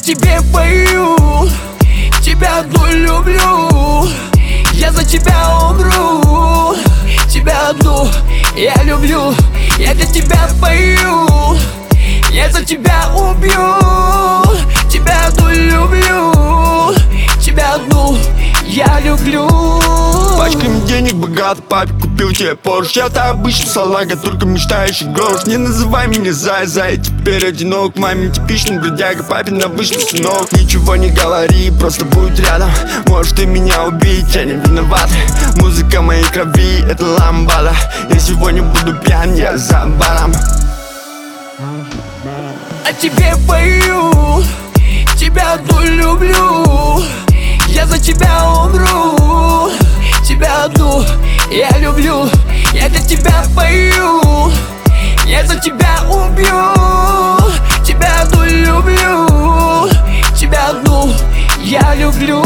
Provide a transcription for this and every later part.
тебе пою, тебя одну люблю, я за тебя умру, тебя одну я люблю, я для тебя пою, я за тебя убью, тебя одну люблю, тебя одну я люблю. Пачками денег богат, папе купил тебе Порш. Я-то обычный салага, только мечтающий грош. Не называй меня зай, теперь одинок. Маме типичный бродяга, папин обычный сынок. Ничего не говори, просто будь рядом. Может ты меня убить, я не виноват. Музыка моей крови, это ламбада. Я сегодня буду пьян, я за баром. А тебе пою, тебя одну люблю, я за тебя умру, тебя одну я люблю, я для тебя пою, я за тебя убью, тебя одну люблю, тебя одну я люблю.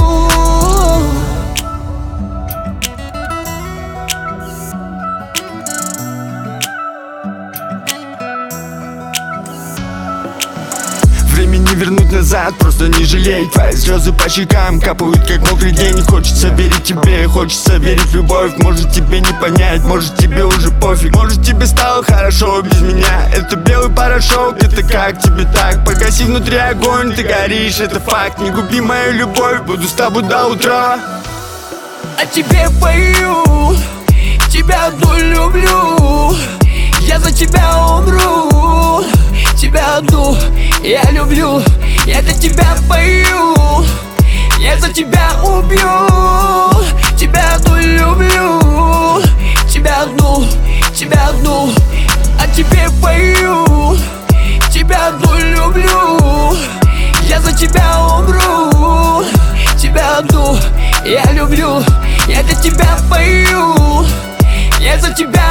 Время не вернуть назад, просто не жалей. Твои слезы по щекам капают, как мокрый день. Хочется верить тебе, хочется верить в любовь. Может тебе не понять, может тебе уже пофиг. Может тебе стало хорошо без меня. Это белый порошок, это как тебе так? Погаси внутри огонь, ты горишь, это факт. Не губи мою любовь, буду с тобой до утра. А тебе пою, тебя одну люблю, я за тебя умру, тебя одну я люблю, я для тебя пою, я за тебя убью, тебя одну люблю, тебя одну, тебя одну. А тебе пою, тебя одну люблю, я за тебя умру, тебя одну я люблю, я для тебя пою, я за тебя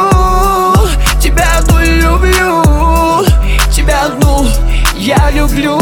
убью, тебя одну люблю, тебя одну я люблю.